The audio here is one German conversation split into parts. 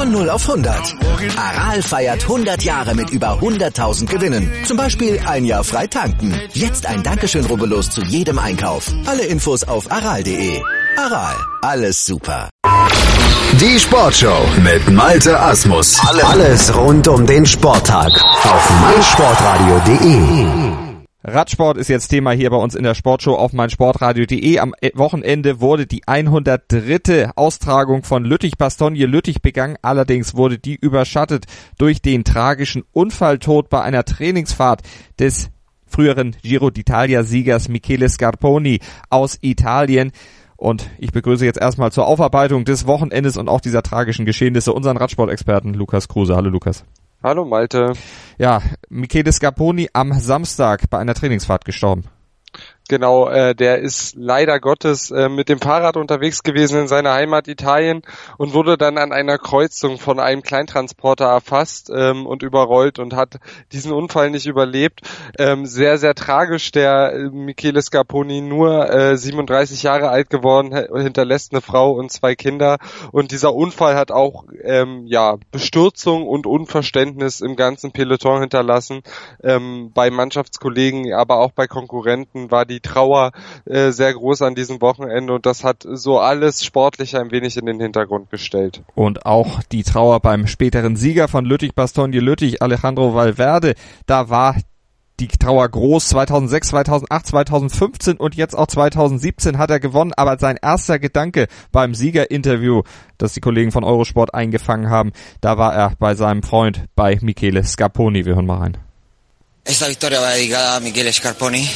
Von 0 auf 100. Aral feiert 100 Jahre mit über 100.000 Gewinnen. Zum Beispiel ein Jahr frei tanken. Jetzt ein Dankeschön, rubbellos zu jedem Einkauf. Alle Infos auf aral.de. Aral, alles super. Die Sportshow mit Malte Asmus. Alles rund um den Sporttag auf meinsportradio.de. Radsport ist jetzt Thema hier bei uns in der Sportshow auf meinsportradio.de. Am Wochenende wurde die 103. Austragung von Lüttich-Bastogne-Lüttich begangen. Allerdings wurde die überschattet durch den tragischen Unfalltod bei einer Trainingsfahrt des früheren Giro d'Italia-Siegers Michele Scarponi aus Italien. Und ich begrüße jetzt erstmal zur Aufarbeitung des Wochenendes und auch dieser tragischen Geschehnisse unseren Radsportexperten Lukas Kruse. Hallo Lukas. Hallo Malte. Ja, Michele Scarponi am Samstag bei einer Trainingsfahrt gestorben. Genau, der ist leider Gottes mit dem Fahrrad unterwegs gewesen in seiner Heimat Italien und wurde dann an einer Kreuzung von einem Kleintransporter erfasst und überrollt und hat diesen Unfall nicht überlebt. Sehr, sehr tragisch, der Michele Scarponi, nur 37 Jahre alt geworden, hinterlässt eine Frau und 2 Kinder. Und dieser Unfall hat auch Bestürzung und Unverständnis im ganzen Peloton hinterlassen. Bei Mannschaftskollegen, aber auch bei Konkurrenten war die Trauer sehr groß an diesem Wochenende und das hat so alles sportlich ein wenig in den Hintergrund gestellt. Und auch die Trauer beim späteren Sieger von Lüttich-Bastogne-Lüttich, Alejandro Valverde, da war die Trauer groß. 2006, 2008, 2015 und jetzt auch 2017 hat er gewonnen, aber sein erster Gedanke beim Siegerinterview, das die Kollegen von Eurosport eingefangen haben, da war er bei seinem Freund, bei Michele Scarponi. Wir hören mal rein. Esta victoria va dedicada a Michele Scarponi.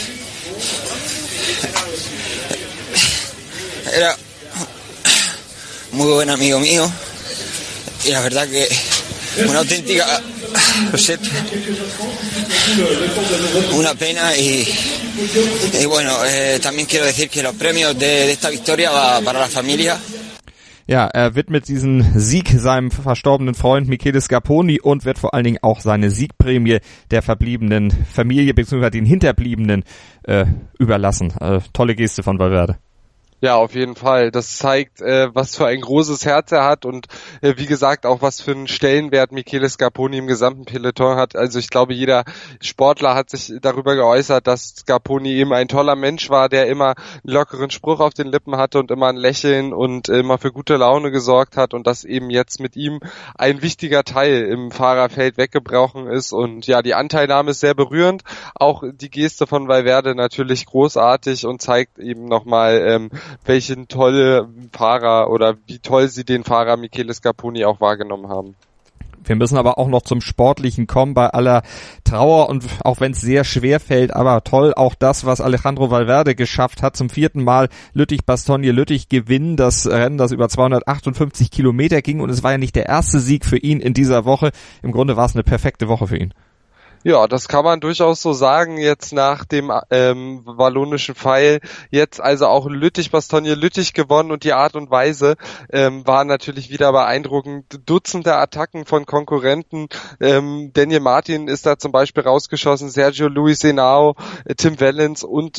Era muy buen amigo mío y la verdad que una auténtica una pena y bueno, también quiero decir que los premios de esta victoria va para la familia. Ja, er widmet diesen Sieg seinem verstorbenen Freund Michele Scarponi und wird vor allen Dingen auch seine Siegprämie der verbliebenen Familie bzw. den Hinterbliebenen überlassen. Tolle Geste von Valverde. Ja, auf jeden Fall. Das zeigt, was für ein großes Herz er hat und wie gesagt auch was für einen Stellenwert Michele Scarponi im gesamten Peloton hat. Also ich glaube, jeder Sportler hat sich darüber geäußert, dass Scarponi eben ein toller Mensch war, der immer einen lockeren Spruch auf den Lippen hatte und immer ein Lächeln und immer für gute Laune gesorgt hat und dass eben jetzt mit ihm ein wichtiger Teil im Fahrerfeld weggebrochen ist und ja, die Anteilnahme ist sehr berührend. Auch die Geste von Valverde natürlich großartig und zeigt eben nochmal, welchen tolle Fahrer oder wie toll sie den Fahrer Michele Scarponi auch wahrgenommen haben. Wir müssen aber auch noch zum Sportlichen kommen bei aller Trauer und auch wenn es sehr schwer fällt, aber toll auch das, was Alejandro Valverde geschafft hat, zum 4. Mal Lüttich-Bastogne-Lüttich gewinnen, das Rennen, das über 258 Kilometer ging und es war ja nicht der erste Sieg für ihn in dieser Woche. Im Grunde war es eine perfekte Woche für ihn. Ja, das kann man durchaus so sagen, jetzt nach dem wallonischen Pfeil, jetzt also auch Lüttich-Bastogne-Lüttich gewonnen und die Art und Weise war natürlich wieder beeindruckend. Dutzende Attacken von Konkurrenten, Daniel Martin ist da zum Beispiel rausgeschossen, Sergio Luis Henao, Tim Wellens und,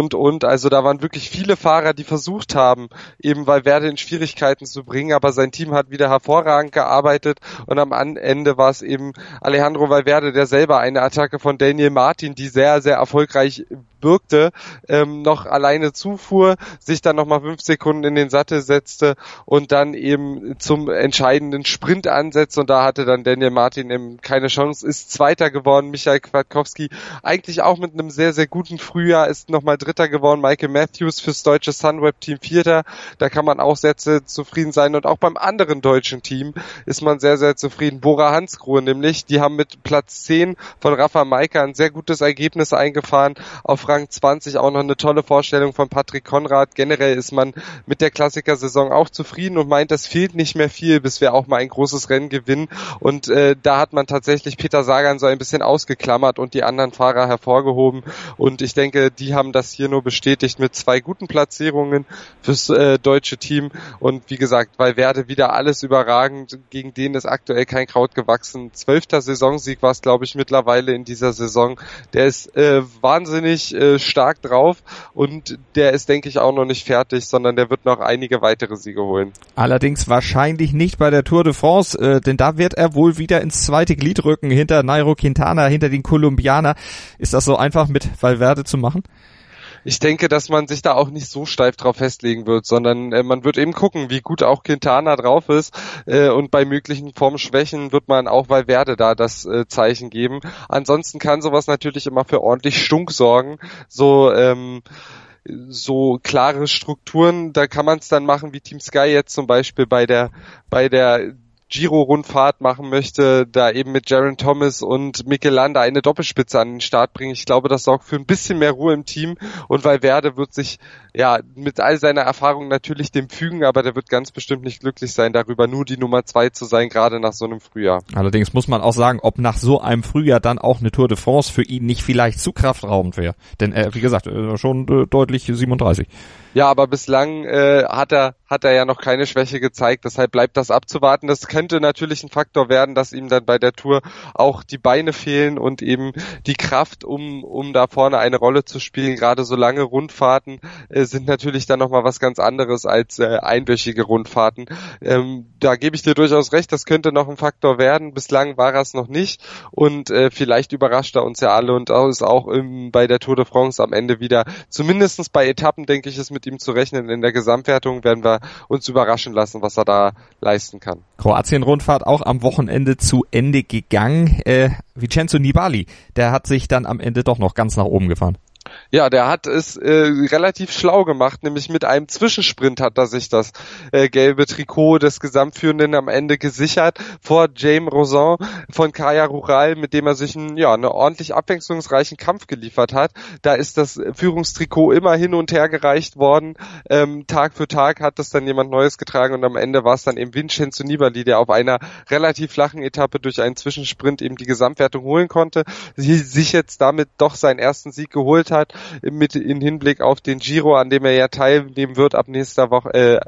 also da waren wirklich viele Fahrer, die versucht haben, eben Valverde in Schwierigkeiten zu bringen, aber sein Team hat wieder hervorragend gearbeitet und am Ende war es eben Alejandro Valverde, der selber eine Attacke von Daniel Martin, die sehr, sehr erfolgreich birgte, noch alleine zufuhr, sich dann nochmal 5 Sekunden in den Sattel setzte und dann eben zum entscheidenden Sprint ansetzte und da hatte dann Daniel Martin eben keine Chance, ist Zweiter geworden, Michael Kwiatkowski eigentlich auch mit einem sehr, sehr guten Frühjahr, ist nochmal Dritter geworden, Michael Matthews fürs deutsche Sunweb-Team Vierter, da kann man auch sehr zufrieden sein und auch beim anderen deutschen Team ist man sehr, sehr zufrieden. Bora Hansgrohe nämlich, die haben mit Platz 10 von Rafa Majka ein sehr gutes Ergebnis eingefahren, auf Rang 20 auch noch eine tolle Vorstellung von Patrick Konrad. Generell ist man mit der Klassikersaison auch zufrieden und meint, es fehlt nicht mehr viel, bis wir auch mal ein großes Rennen gewinnen und da hat man tatsächlich Peter Sagan so ein bisschen ausgeklammert und die anderen Fahrer hervorgehoben und ich denke, die haben das hier nur bestätigt mit 2 guten Platzierungen fürs deutsche Team und wie gesagt, Valverde wieder alles überragend, gegen den ist aktuell kein Kraut gewachsen. 12. Saisonsieg war es, glaube ich, mittlerweile mittlerweile in dieser Saison. Der ist wahnsinnig stark drauf und der ist, denke ich, auch noch nicht fertig, sondern der wird noch einige weitere Siege holen. Allerdings wahrscheinlich nicht bei der Tour de France, denn da wird er wohl wieder ins zweite Glied rücken, hinter Nairo Quintana, hinter den Kolumbianer. Ist das so einfach mit Valverde zu machen? Ich denke, dass man sich da auch nicht so steif drauf festlegen wird, sondern man wird eben gucken, wie gut auch Quintana drauf ist und bei möglichen Formschwächen wird man auch Valverde da das Zeichen geben. Ansonsten kann sowas natürlich immer für ordentlich Stunk sorgen, so klare Strukturen, da kann man es dann machen, wie Team Sky jetzt zum Beispiel bei der Giro-Rundfahrt machen möchte, da eben mit Geraint Thomas und Mikel Landa eine Doppelspitze an den Start bringen. Ich glaube, das sorgt für ein bisschen mehr Ruhe im Team und Valverde wird sich mit all seiner Erfahrung natürlich dem fügen, aber der wird ganz bestimmt nicht glücklich sein, darüber nur die Nummer 2 zu sein, gerade nach so einem Frühjahr. Allerdings muss man auch sagen, ob nach so einem Frühjahr dann auch eine Tour de France für ihn nicht vielleicht zu kraftraubend wäre. Denn wie gesagt, schon deutlich 37. Ja, aber bislang hat er ja noch keine Schwäche gezeigt, deshalb bleibt das abzuwarten. Das könnte natürlich ein Faktor werden, dass ihm dann bei der Tour auch die Beine fehlen und eben die Kraft, um da vorne eine Rolle zu spielen. Gerade so lange Rundfahrten sind natürlich dann nochmal was ganz anderes als einwöchige Rundfahrten. Da gebe ich dir durchaus recht, das könnte noch ein Faktor werden. Bislang war er es noch nicht und vielleicht überrascht er uns ja alle und ist auch bei der Tour de France am Ende wieder, zumindest bei Etappen, denke ich, ist mit ihm zu rechnen. In der Gesamtwertung werden wir uns überraschen lassen, was er da leisten kann. Kroatien-Rundfahrt auch am Wochenende zu Ende gegangen. Vincenzo Nibali, der hat sich dann am Ende doch noch ganz nach oben gefahren. Ja, der hat es relativ schlau gemacht, nämlich mit einem Zwischensprint hat er sich das gelbe Trikot des Gesamtführenden am Ende gesichert vor Jaime Roussin von Kaya Rural, mit dem er sich einen ordentlich abwechslungsreichen Kampf geliefert hat. Da ist das Führungstrikot immer hin und her gereicht worden. Tag für Tag hat das dann jemand Neues getragen und am Ende war es dann eben Vincenzo Nibali, der auf einer relativ flachen Etappe durch einen Zwischensprint eben die Gesamtwertung holen konnte, sich jetzt damit doch seinen ersten Sieg geholt hat, mit in Hinblick auf den Giro, an dem er ja teilnehmen wird ab nächster Woche.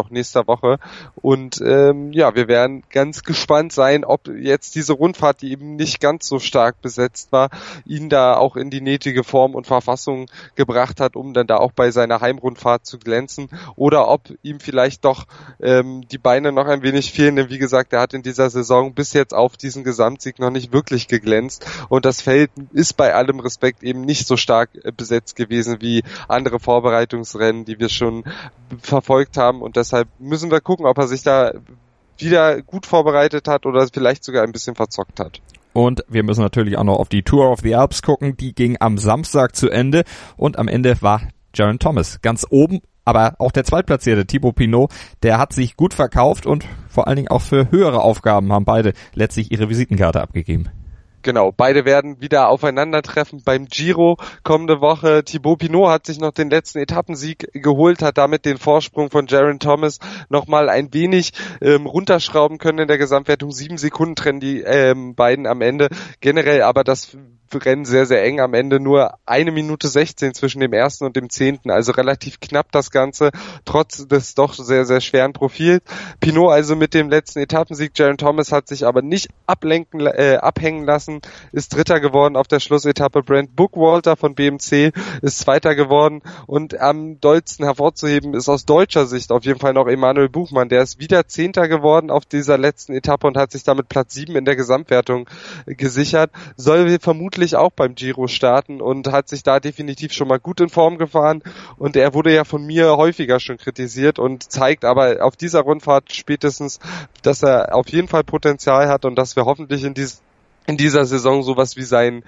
Und wir werden ganz gespannt sein, ob jetzt diese Rundfahrt, die eben nicht ganz so stark besetzt war, ihn da auch in die nötige Form und Verfassung gebracht hat, um dann da auch bei seiner Heimrundfahrt zu glänzen, oder ob ihm vielleicht doch die Beine noch ein wenig fehlen, denn wie gesagt, er hat in dieser Saison bis jetzt auf diesen Gesamtsieg noch nicht wirklich geglänzt und das Feld ist bei allem Respekt eben nicht so stark besetzt gewesen wie andere Vorbereitungsrennen, die wir schon verfolgt haben und deshalb müssen wir gucken, ob er sich da wieder gut vorbereitet hat oder vielleicht sogar ein bisschen verzockt hat. Und wir müssen natürlich auch noch auf die Tour of the Alps gucken, die ging am Samstag zu Ende und am Ende war Geraint Thomas ganz oben, aber auch der Zweitplatzierte Thibaut Pinot, der hat sich gut verkauft und vor allen Dingen auch für höhere Aufgaben haben beide letztlich ihre Visitenkarte abgegeben. Genau, beide werden wieder aufeinandertreffen beim Giro kommende Woche. Thibaut Pinot hat sich noch den letzten Etappensieg geholt, hat damit den Vorsprung von Geraint Thomas nochmal ein wenig runterschrauben können in der Gesamtwertung. 7 Sekunden trennen die beiden am Ende. Generell aber das Rennen sehr, sehr eng. Am Ende nur 1 Minute 16 zwischen dem ersten und dem 10. Also relativ knapp das Ganze, trotz des doch sehr, sehr schweren Profils. Pinot also mit dem letzten Etappensieg. Geraint Thomas hat sich aber nicht abhängen lassen, ist Dritter geworden auf der Schlussetappe. Brent Bookwalter von BMC ist Zweiter geworden und am dollsten hervorzuheben ist aus deutscher Sicht auf jeden Fall noch Emanuel Buchmann. Der ist wieder 10. geworden auf dieser letzten Etappe und hat sich damit Platz 7 in der Gesamtwertung gesichert. Soll vermutlich auch beim Giro starten und hat sich da definitiv schon mal gut in Form gefahren und er wurde ja von mir häufiger schon kritisiert und zeigt aber auf dieser Rundfahrt spätestens, dass er auf jeden Fall Potenzial hat und dass wir hoffentlich in dieser Saison sowas wie seinen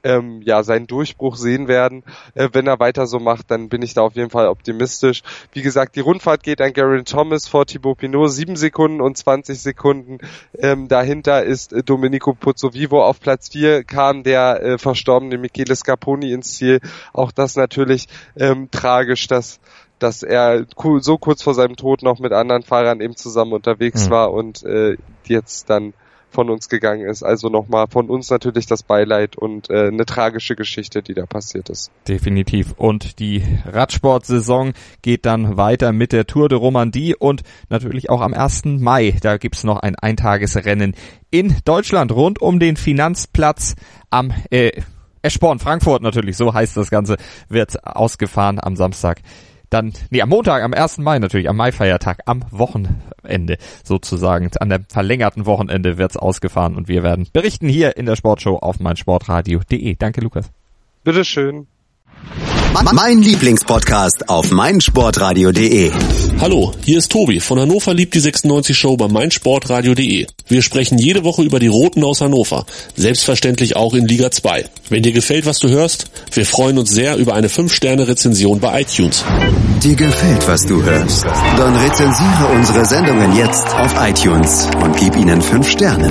Durchbruch sehen werden. Wenn er weiter so macht, dann bin ich da auf jeden Fall optimistisch. Wie gesagt, die Rundfahrt geht an Geraint Thomas vor Thibaut Pinot, 7 Sekunden und 20 Sekunden. Dahinter ist Domenico Pozzovivo. Auf Platz 4 kam der verstorbene Michele Scarponi ins Ziel. Auch das natürlich tragisch, dass er so kurz vor seinem Tod noch mit anderen Fahrern eben zusammen unterwegs war und jetzt dann von uns gegangen ist. Also nochmal von uns natürlich das Beileid und eine tragische Geschichte, die da passiert ist. Definitiv. Und die Radsportsaison geht dann weiter mit der Tour de Romandie und natürlich auch am 1. Mai. Da gibt's noch ein Eintagesrennen in Deutschland rund um den Finanzplatz am Eschborn, Frankfurt natürlich, so heißt das Ganze, wird ausgefahren am Samstag. Am Montag, am 1. Mai natürlich, am Maifeiertag, am Wochenende sozusagen, an dem verlängerten Wochenende wird's ausgefahren und wir werden berichten hier in der Sportshow auf meinsportradio.de. Danke, Lukas. Bitteschön. Mein Lieblingspodcast auf meinsportradio.de. Hallo, hier ist Tobi von Hannover liebt die 96 Show bei meinsportradio.de. Wir sprechen jede Woche über die Roten aus Hannover, selbstverständlich auch in Liga 2. Wenn dir gefällt, was du hörst, wir freuen uns sehr über eine 5-Sterne-Rezension bei iTunes. Dir gefällt, was du hörst? Dann rezensiere unsere Sendungen jetzt auf iTunes und gib ihnen 5 Sterne.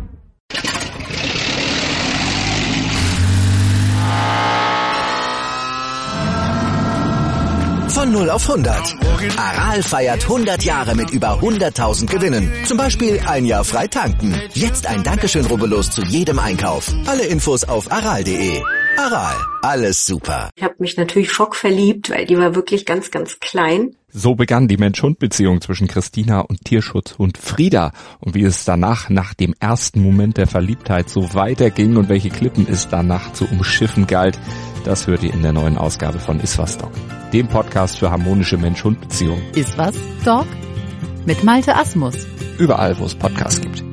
Von 0 auf 100. Aral feiert 100 Jahre mit über 100.000 Gewinnen. Zum Beispiel ein Jahr frei tanken. Jetzt ein Dankeschön, rubbellos zu jedem Einkauf. Alle Infos auf aral.de. Aral, alles super. Ich habe mich natürlich schockverliebt, weil die war wirklich ganz, ganz klein. So begann die Mensch-Hund-Beziehung zwischen Christina und Tierschutzhund Frieda. Und wie es danach, nach dem ersten Moment der Verliebtheit, so weiterging und welche Klippen es danach zu umschiffen galt, das hört ihr in der neuen Ausgabe von Iswas Dog, dem Podcast für harmonische Mensch-Hund-Beziehungen. Iswas Dog? Mit Malte Asmus. Überall, wo es Podcasts gibt.